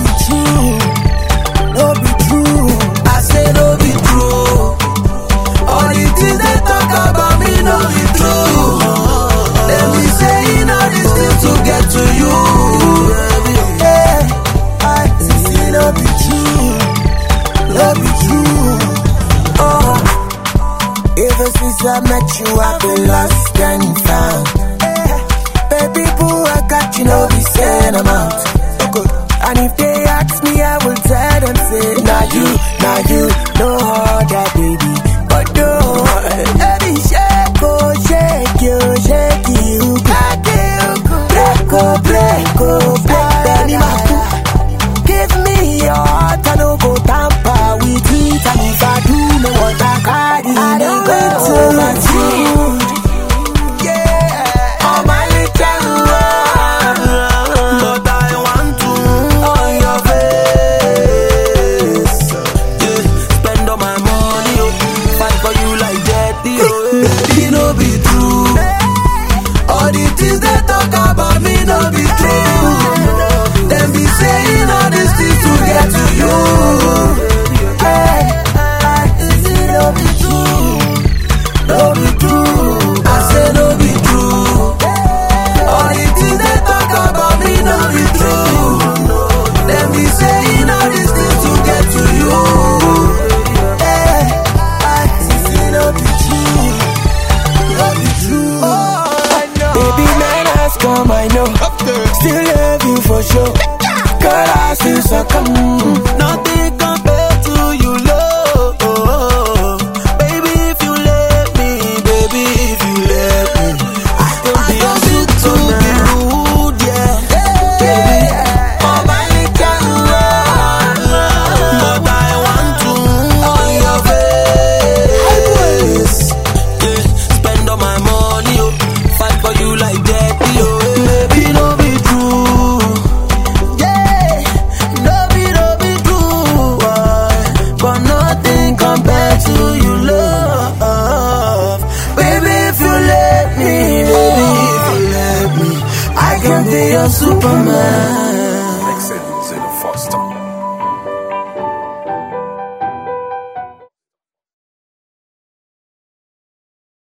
be true, no be true. I say no be true. All the things they talk about me no be true. Let me say all these things to get to you. Yeah, I say no be true, no be true. Oh, ever since I met you, I've been lost and found. Baby boo, I got you, no be saying I'm out. And if they ask me, I will tell them, say, nah you, no other baby. But no, baby, shake you, break, Benny Maku. Give me your heart, I no go tamper with it. And if I do, no what I carry, I don't go to my food. Yeah, on my little one. But I want to on your face. Yeah, spend all my money, oh. Fight for you like Jetty, oh. Baby, no be true. All the things they talk about me no be true. Them be saying all these things to get to you. No be true, no be true. I say no be true. All the things they talk about me no be true. Them be saying all these things to get to you. No be true, no be true. Baby, man has come, I know. Still love you for sure. Girl, I still succumb. Nothing compared to you, love. Baby, if you let me, I can be a Superman. Rude, yeah. Baby, oh my little one. But I want to on your face. Yeah, spend all my money, oh. Fight for you like Jetty, oh. Baby, no be true. No be true, but nothing compared to you, love. Baby, if you let me, I can be your Superman.